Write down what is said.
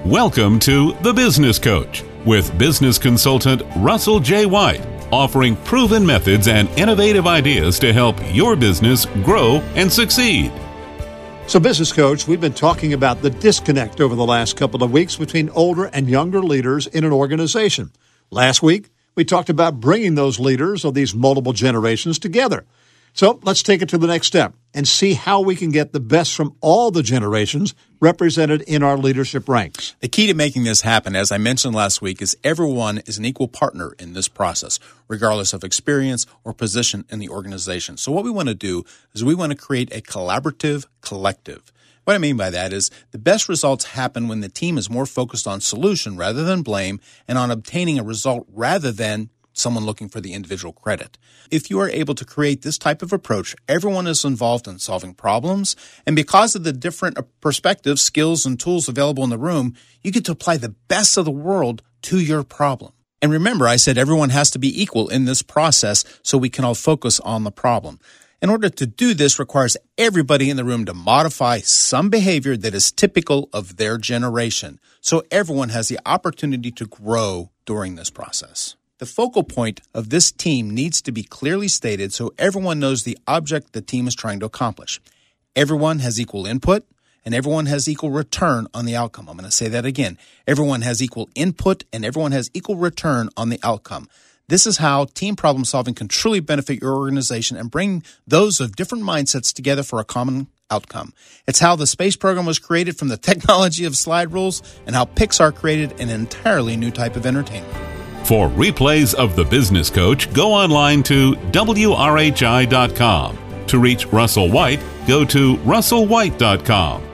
Welcome to The Business Coach with business consultant Russell J. White, offering proven methods and innovative ideas to help your business grow and succeed. So, Business Coach, we've been talking about the disconnect over the last couple of weeks between older and younger leaders in an organization. Last week, we talked about bringing those leaders of these multiple generations together. So let's take it to the next step and see how we can get the best from all the generations represented in our leadership ranks. The key to making this happen, as I mentioned last week, is everyone is an equal partner in this process, regardless of experience or position in the organization. So what we want to do is we want to create a collaborative collective. What I mean by that is the best results happen when the team is more focused on solution rather than blame and on obtaining a result rather than someone looking for the individual credit. If you are able to create this type of approach, everyone is involved in solving problems, and because of the different perspectives, skills, and tools available in the room, you get to apply the best of the world to your problem. And remember, I said everyone has to be equal in this process so we can all focus on the problem. In order to do this requires everybody in the room to modify some behavior that is typical of their generation, so everyone has the opportunity to grow during this process. The focal point of this team needs to be clearly stated so everyone knows the object the team is trying to accomplish. Everyone has equal input, and everyone has equal return on the outcome. I'm going to say that again. Everyone has equal input, and everyone has equal return on the outcome. This is how team problem solving can truly benefit your organization and bring those of different mindsets together for a common outcome. It's how the space program was created from the technology of slide rules and how Pixar created an entirely new type of entertainment. For replays of The Business Coach, go online to WRHI.com. To reach Russell White, go to RussellWhite.com.